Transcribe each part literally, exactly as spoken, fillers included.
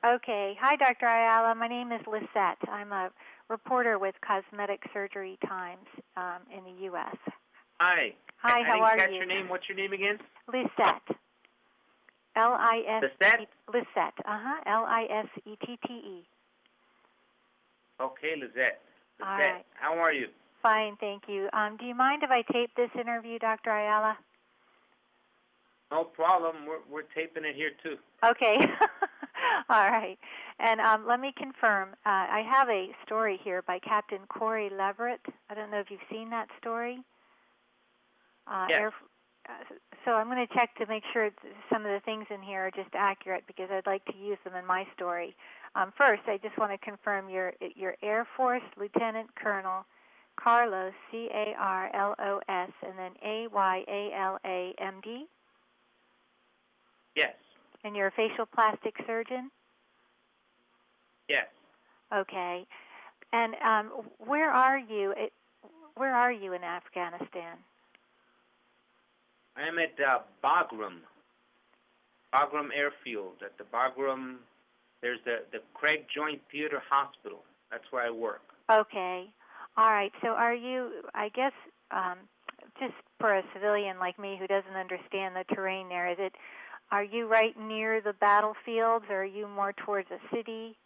Okay. Hi, Doctor Ayala. My name is Lisette. I'm a reporter with Cosmetic Surgery Times um, in the U S Hi. Hi, I, I how didn't are catch you? your name. What's your name again? Lisette. L I S E. Lisette? Lisette. Uh-huh. L I S E T T E. Okay, Lisette. Lisette. All right. How are you? Fine, thank you. Um, do you mind if I tape this interview, Doctor Ayala? No problem. We're, we're taping it here, too. Okay. All right. And um, let me confirm. Uh, I have a story here by Captain Corey Leverett. I don't know if you've seen that story. Uh, yes. Air, uh, so I'm going to check to make sure some of the things in here are just accurate because I'd like to use them in my story. Um, first, I just want to confirm your your Air Force Lieutenant Colonel Carlos, C A R L O S, and then A Y A L A M D? Yes. And you're a facial plastic surgeon? Yes. Okay. And um, where are you? Where are you in Afghanistan? I am at uh, Bagram, Bagram Airfield. At the Bagram, there's the, the Craig Joint Theater Hospital. That's where I work. Okay. All right. So are you, I guess, um, just for a civilian like me who doesn't understand the terrain there, is it, are you right near the battlefields or are you more towards a city?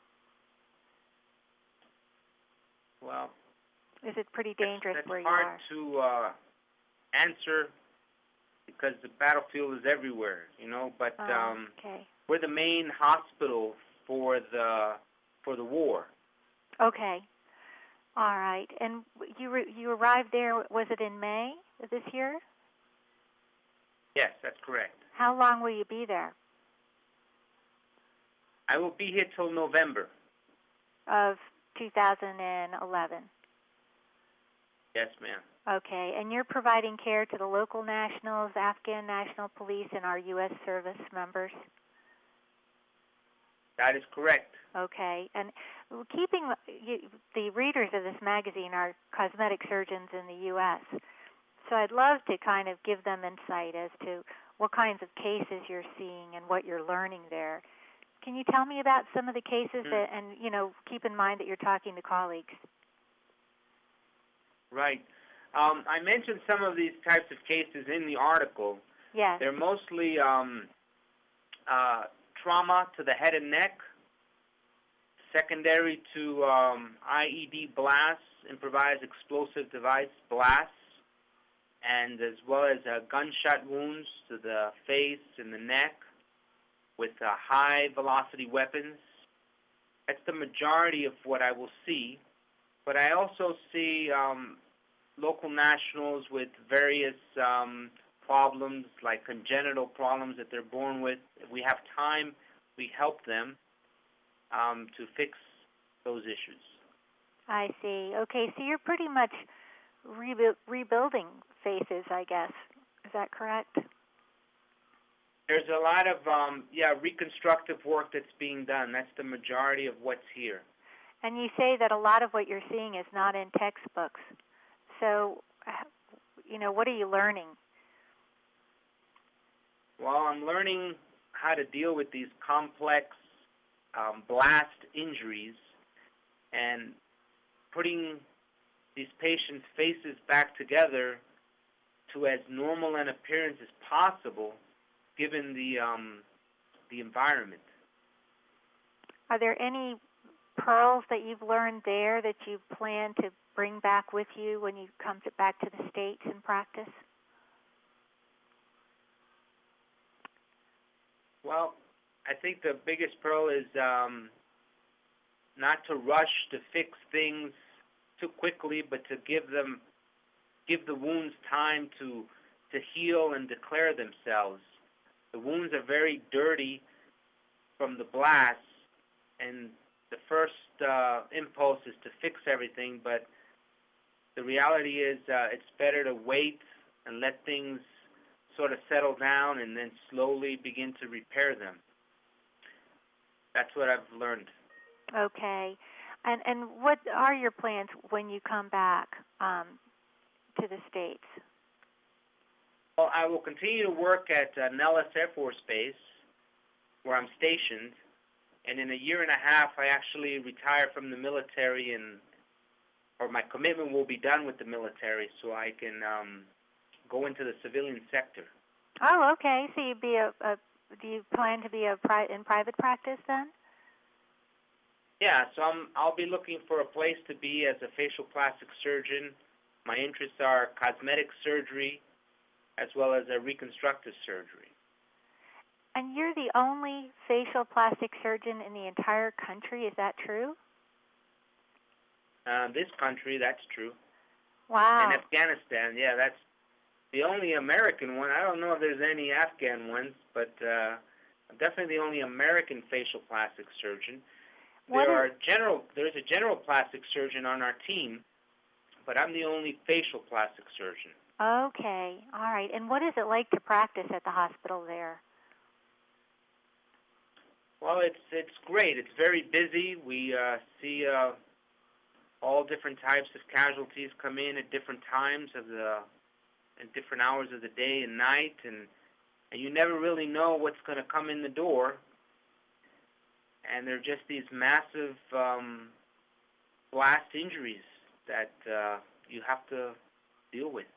Well, is it pretty dangerous that's, that's where you are? are? It's hard to uh, answer because the battlefield is everywhere, you know. But oh, um, okay. we're the main hospital for the for the war. Okay. All right. And you re- you arrived there. Was it in May of this year? Yes, that's correct. How long will you be there? I will be here till November of two thousand eleven. Yes, ma'am. Okay, and you're providing care to the local nationals, Afghan National Police, and our U S service members? That is correct. Okay, and keeping the readers of this magazine are cosmetic surgeons in the U S, so I'd love to kind of give them insight as to what kinds of cases you're seeing and what you're learning there. Can you tell me about some of the cases mm. that, and, you know, keep in mind that you're talking to colleagues? Right. Um, I mentioned some of these types of cases in the article. Yes. They're mostly um, uh, trauma to the head and neck, secondary to um, I E D blasts, improvised explosive device blasts, and as well as uh, gunshot wounds to the face and the neck with uh, high-velocity weapons. That's the majority of what I will see. But I also see um, local nationals with various um, problems, like congenital problems that they're born with. If we have time, we help them um, to fix those issues. I see. Okay, so you're pretty much rebu- rebuilding faces, I guess. Is that correct? There's a lot of, um, yeah, reconstructive work that's being done. That's the majority of what's here. And you say that a lot of what you're seeing is not in textbooks. So, you know, what are you learning? Well, I'm learning how to deal with these complex um, blast injuries and putting these patients' faces back together to as normal an appearance as possible, given the um, the environment. Are there any pearls that you've learned there that you plan to bring back with you when you come to, back to the States and practice? Well, I think the biggest pearl is um, not to rush to fix things too quickly, but to give them, give the wounds time to to heal and declare themselves. The wounds are very dirty from the blasts, and the first uh, impulse is to fix everything, but the reality is uh, it's better to wait and let things sort of settle down and then slowly begin to repair them. That's what I've learned. Okay. And and what are your plans when you come back um, to the States? Well, I will continue to work at uh, Nellis Air Force Base, where I'm stationed, and in a year and a half, I actually retire from the military, and or my commitment will be done with the military, so I can um, go into the civilian sector. Oh, okay. So you be a, a do you plan to be a pri- in private practice then? Yeah, so I'm, I'll be looking for a place to be as a facial plastic surgeon. My interests are cosmetic surgery as well as a reconstructive surgery. And you're the only facial plastic surgeon in the entire country, is that true? Uh, this country, that's true. Wow. In Afghanistan, yeah, that's the only American one. I don't know if there's any Afghan ones, but uh, I'm definitely the only American facial plastic surgeon. What There is, are general. There's a general plastic surgeon on our team, but I'm the only facial plastic surgeon. Okay, all right. And what is it like to practice at the hospital there? Well, it's it's great. It's very busy. We uh, see uh, all different types of casualties come in at different times of the, and different hours of the day and night, and and you never really know what's going to come in the door. And they're just these massive um, blast injuries that uh, you have to deal with.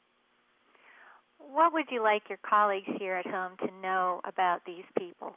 What would you like your colleagues here at home to know about these people?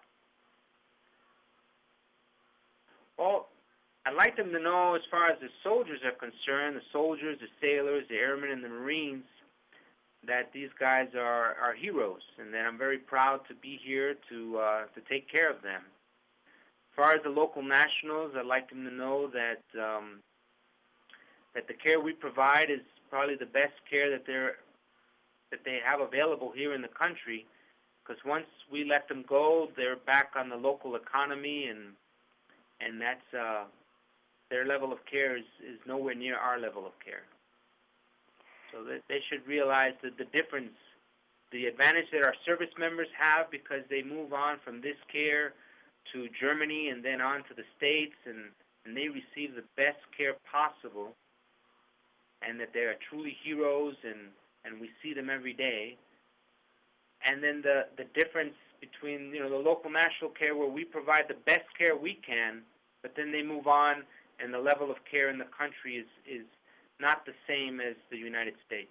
Well, I'd like them to know, as far as the soldiers are concerned, the soldiers, the sailors, the airmen, and the Marines, that these guys are, are heroes, and that I'm very proud to be here to uh, to take care of them. As far as the local nationals, I'd like them to know that um, that the care we provide is probably the best care that they're that they have available here in the country. Because once we let them go, they're back on the local economy, and and that's uh, their level of care is, is nowhere near our level of care. So that they should realize that the difference, the advantage that our service members have, because they move on from this care to Germany and then on to the States, and, and they receive the best care possible, and that they are truly heroes, and, and we see them every day. And then the, the difference between, you know, the local national care, where we provide the best care we can, but then they move on, and the level of care in the country is, is not the same as the United States.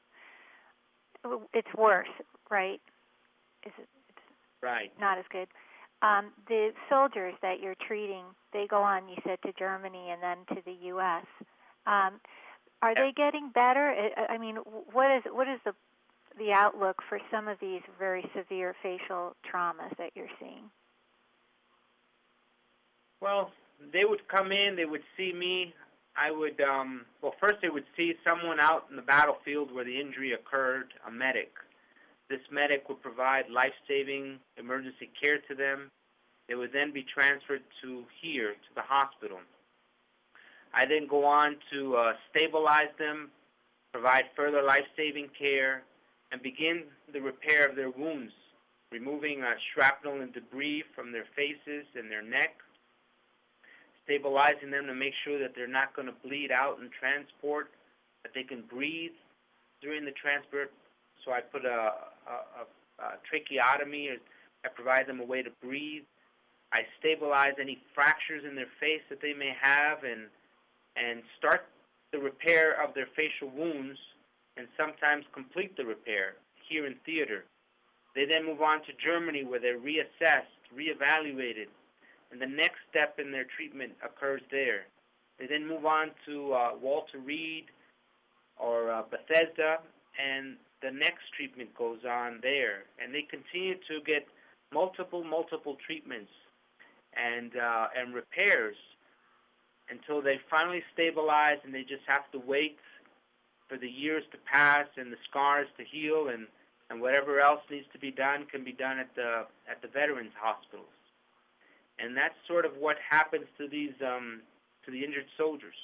It's worse, right? Is it, it's right. Not as good. Um, the soldiers that you're treating, they go on, you said, to Germany and then to the U S Um, are yeah. they getting better? I, I mean, what is what is the the outlook for some of these very severe facial traumas that you're seeing? Well, they would come in, they would see me. I would, um, well, first they would see someone out in the battlefield where the injury occurred, a medic. This medic would provide life-saving emergency care to them. They would then be transferred to here, to the hospital. I then go on to uh, stabilize them, provide further life-saving care, and begin the repair of their wounds, removing uh, shrapnel and debris from their faces and their neck, stabilizing them to make sure that they're not going to bleed out in transport, that they can breathe during the transport. So I put a, a, a, a tracheotomy, or I provide them a way to breathe. I stabilize any fractures in their face that they may have, and and start the repair of their facial wounds, and sometimes complete the repair here in theater. They then move on to Germany, where they're reassessed, reevaluated, and the next step in their treatment occurs there. They then move on to uh, Walter Reed or uh, Bethesda, and the next treatment goes on there. And they continue to get multiple, multiple treatments and uh, and repairs until they finally stabilize, and they just have to wait for the years to pass and the scars to heal, and, and whatever else needs to be done can be done at the at the veterans hospitals. And that's sort of what happens to these um, to the injured soldiers.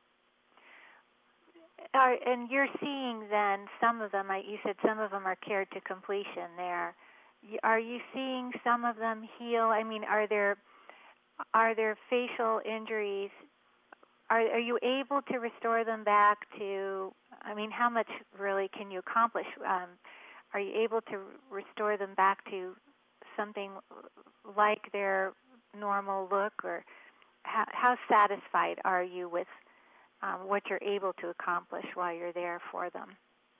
Are, and you're seeing then some of them, you said some of them are cared to completion there. Are you seeing some of them heal? I mean, are there are there facial injuries? Are, are you able to restore them back to, I mean, how much really can you accomplish? Um, are you able to restore them back to something like their normal look, or how, how satisfied are you with um, what you're able to accomplish while you're there for them?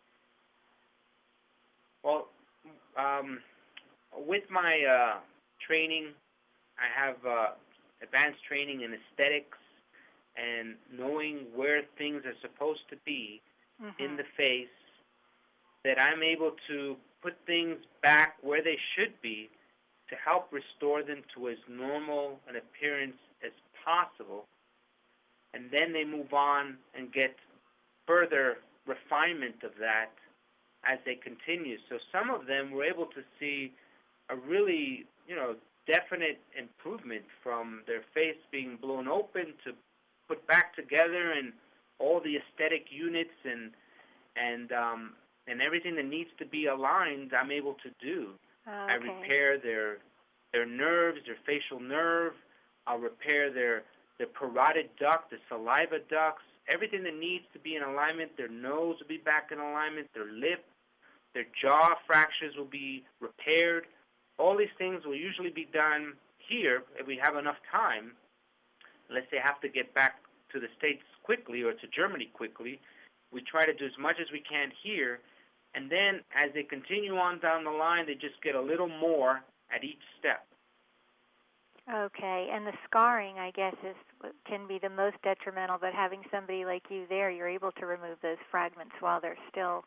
Well, um, with my uh, training, I have uh, advanced training in aesthetics and knowing where things are supposed to be mm-hmm. in the face, that I'm able to put things back where they should be to help restore them to as normal an appearance as possible. And then they move on and get further refinement of that as they continue. So some of them were able to see a really, you know, definite improvement from their face being blown open to put back together, and all the aesthetic units and and um, and everything that needs to be aligned, I'm able to do. Oh, I okay. repair their their nerves, their facial nerve. I'll repair their their parotid duct, the saliva ducts, everything that needs to be in alignment. Their nose will be back in alignment. Their lip, their jaw fractures will be repaired. All these things will usually be done here if we have enough time. Unless they have to get back to the States quickly or to Germany quickly, we try to do as much as we can here. And then as they continue on down the line, they just get a little more at each step. Okay, and the scarring, I guess, is can be the most detrimental, but having somebody like you there, you're able to remove those fragments while they're still,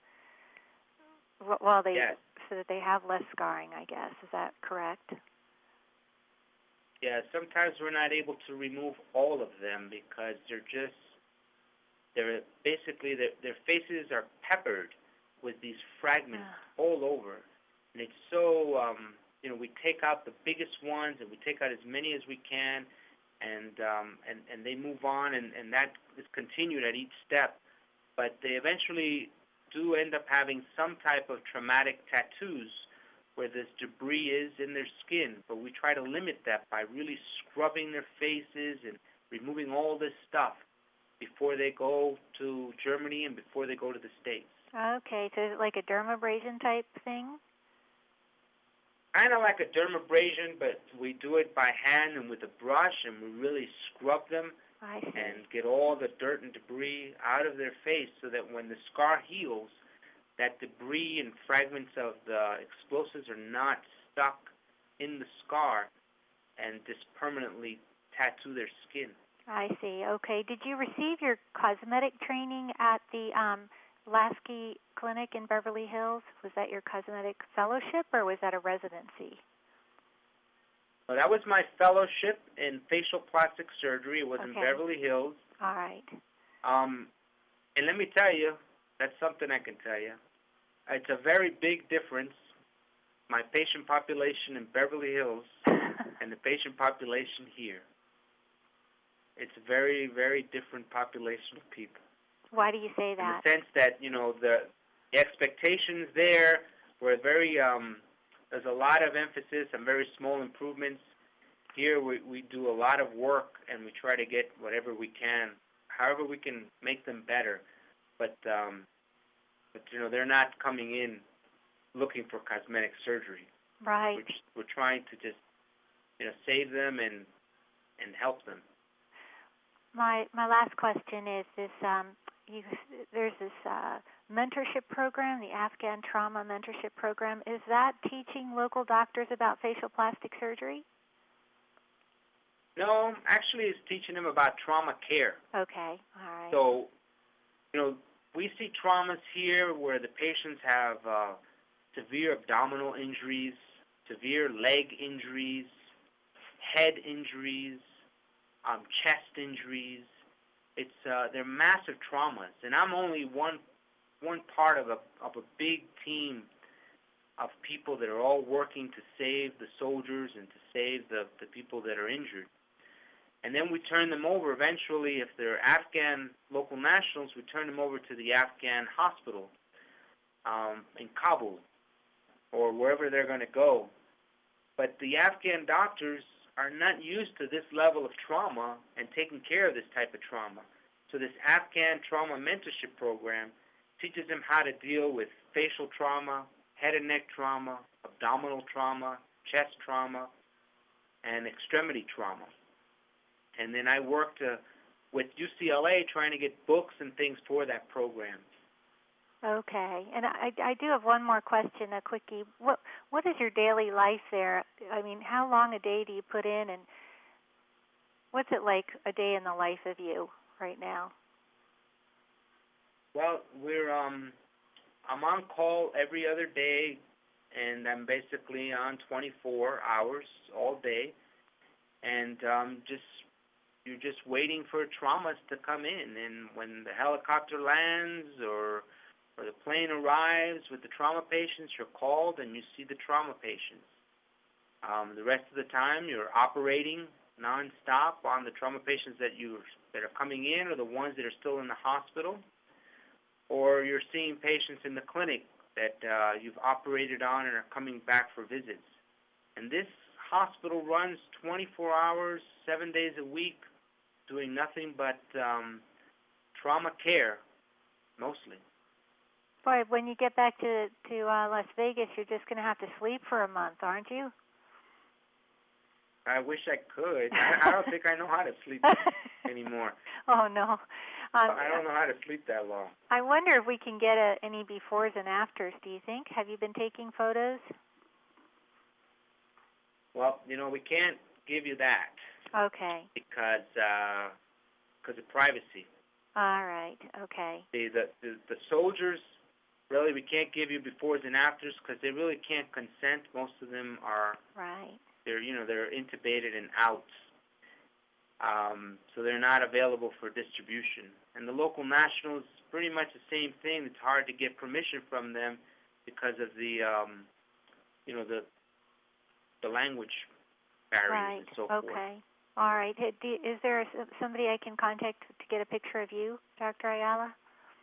while they, yes. so that they have less scarring, I guess. Is that correct? Yeah, sometimes we're not able to remove all of them because they're just, they're basically, their, their faces are peppered with these fragments uh. all over. And it's so, um, you know, we take out the biggest ones and we take out as many as we can, and um, and, and they move on, and, and that is continued at each step. But they eventually do end up having some type of traumatic tattoos where this debris is in their skin, but we try to limit that by really scrubbing their faces and removing all this stuff before they go to Germany and before they go to the States. Okay, so is it like a dermabrasion type thing? Kind of like a dermabrasion, but we do it by hand and with a brush, and we really scrub them I see. and get all the dirt and debris out of their face so that when the scar heals, that debris and fragments of the explosives are not stuck in the scar and just permanently tattoo their skin. I see. Okay. Did you receive your cosmetic training at the um, Lasky Clinic in Beverly Hills? Was that your cosmetic fellowship, or was that a residency? Well, that was my fellowship in facial plastic surgery. It was okay. in Beverly Hills. All right. Um, and let me tell you, that's something I can tell you. It's a very big difference, my patient population in Beverly Hills and the patient population here. It's a very, very different population of people. Why do you say that? In the sense that, you know, the, the expectations there were very, um, there's a lot of emphasis on very small improvements. Here we, we do a lot of work, and we try to get whatever we can, however we can make them better. But, um, but you know, they're not coming in looking for cosmetic surgery. Right. We're, just, we're trying to just, you know, save them and and help them. My my last question is this: um, you, there's this uh, mentorship program, the Afghan Trauma Mentorship Program. Is that teaching local doctors about facial plastic surgery? No, actually, it's teaching them about trauma care. Okay, all right. So, you know, we see traumas here where the patients have uh, severe abdominal injuries, severe leg injuries, head injuries, um, chest injuries. It's uh, they're massive traumas, and I'm only one one part of a of a big team of people that are all working to save the soldiers and to save the, the people that are injured. And then we turn them over eventually, if they're Afghan local nationals, we turn them over to the Afghan hospital um, in Kabul or wherever they're going to go. But the Afghan doctors are not used to this level of trauma and taking care of this type of trauma. So this Afghan Trauma Mentorship Program teaches them how to deal with facial trauma, head and neck trauma, abdominal trauma, chest trauma, and extremity trauma. And then I worked uh, with U C L A trying to get books and things for that program. Okay, and I, I do have one more question, a quickie. What what is your daily life there? I mean, how long a day do you put in, and what's it like a day in the life of you right now? Well, we're um, I'm on call every other day, and I'm basically on twenty-four hours all day, and um, just you're just waiting for traumas to come in, and when the helicopter lands or or the plane arrives with the trauma patients, you're called and you see the trauma patients. Um, the rest of the time, you're operating nonstop on the trauma patients that you that are coming in, or the ones that are still in the hospital, or you're seeing patients in the clinic that uh, you've operated on and are coming back for visits. And this hospital runs twenty-four hours, seven days a week, doing nothing but um, trauma care, mostly. Boy, when you get back to to uh, Las Vegas, you're just going to have to sleep for a month, aren't you? I wish I could. I, I don't think I know how to sleep anymore. Oh, no. Um, I don't know how to sleep that long. I wonder if we can get a, any befores and afters, do you think? Have you been taking photos? Well, you know, we can't give you that. Okay. Because uh, because of privacy. All right. Okay. The, the, the, the soldiers, really, we can't give you befores and afters because they really can't consent. Most of them are... Right. They're, you know, they're intubated and out, um, so they're not available for distribution. And the local nationals, pretty much the same thing. It's hard to get permission from them because of the, um, you know, the the language barriers right. and so forth. Okay. All right. Is there somebody I can contact to get a picture of you, Doctor Ayala?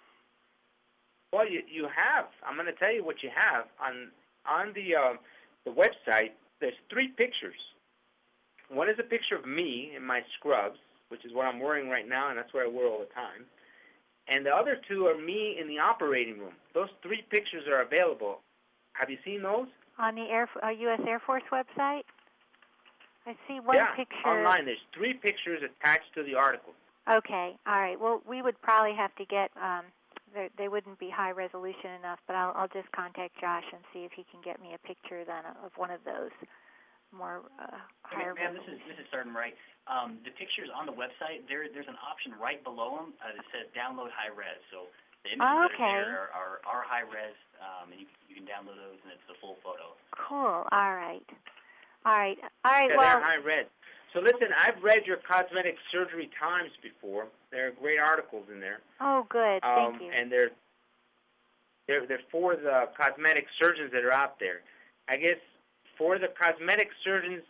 Well, you you have. I'm going to tell you what you have on on the uh, the website. There's three pictures. One is a picture of me in my scrubs, which is what I'm wearing right now, and that's what I wear all the time. And the other two are me in the operating room. Those three pictures are available. Have you seen those? On the Air, uh, U S Air Force website? I see one yeah, picture. online. There's three pictures attached to the article. Okay, all right. Well, we would probably have to get, um, they wouldn't be high resolution enough, but I'll, I'll just contact Josh and see if he can get me a picture then of one of those more uh, higher Ma'am, resolution. this is this is Sergeant Wright. Um, the pictures on the website, there there's an option right below them uh, that says download high res. So the images oh, that okay. are there are, are, are high res, um, and you, you can download those, and it's the full photo. Cool. All right. All right. All right. Yeah, well, they're high res. So listen, I've read your Cosmetic Surgery Times before. There are great articles in there. Oh, good. Um, Thank you. And they're they're they're for the cosmetic surgeons that are out there. I guess for the cosmetic surgeons,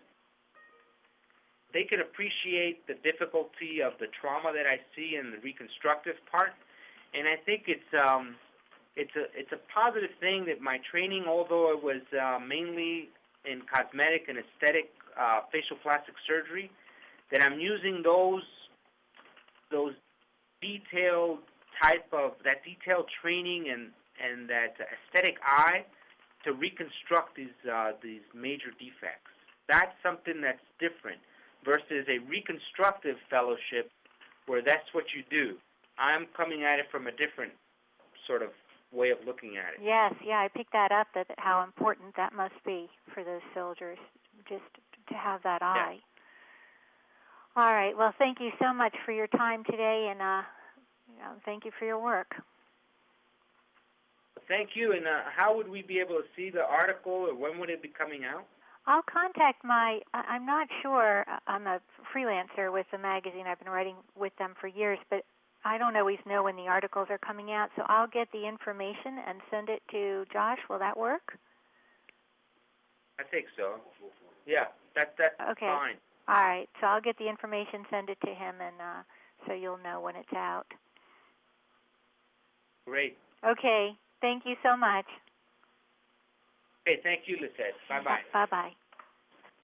they can appreciate the difficulty of the trauma that I see in the reconstructive part, and I think it's um it's a it's a positive thing that my training, although it was uh, mainly in cosmetic and aesthetic uh, facial plastic surgery, that I'm using those those detailed type of that detailed training and and that aesthetic eye to reconstruct these uh, these major defects. That's something that's different versus a reconstructive fellowship where that's what you do. I'm coming at it from a different sort of way of looking at it. Yes, yeah, I picked that up, that how important that must be for those soldiers, just to have that eye. Yeah. All right, well, thank you so much for your time today, and uh, you know, thank you for your work. Thank you, and uh, how would we be able to see the article, or when would it be coming out? I'll contact my, I'm not sure, I'm a freelancer with the magazine. I've been writing with them for years, but I don't always know when the articles are coming out, so I'll get the information and send it to Josh. Will that work? I think so. Yeah, that, that's okay. fine. All right, so I'll get the information, send it to him, and uh, so you'll know when it's out. Great. Okay, thank you so much. Okay, thank you, Lisette. Bye-bye. Bye-bye.